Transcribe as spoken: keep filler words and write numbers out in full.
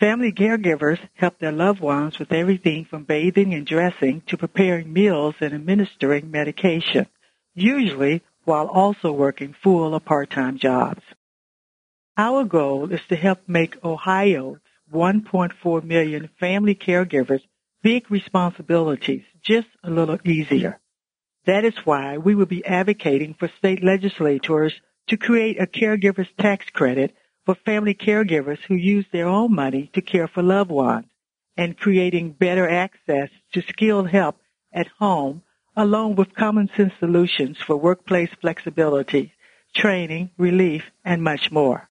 Family caregivers help their loved ones with everything from bathing and dressing to preparing meals and administering medication, usually while also working full or part-time jobs. Our goal is to help make Ohio's one point four million family caregivers' big responsibilities just a little easier. That is why we will be advocating for state legislators to create a caregiver's tax credit for family caregivers who use their own money to care for loved ones, and creating better access to skilled help at home, along with common sense solutions for workplace flexibility, training, relief, and much more.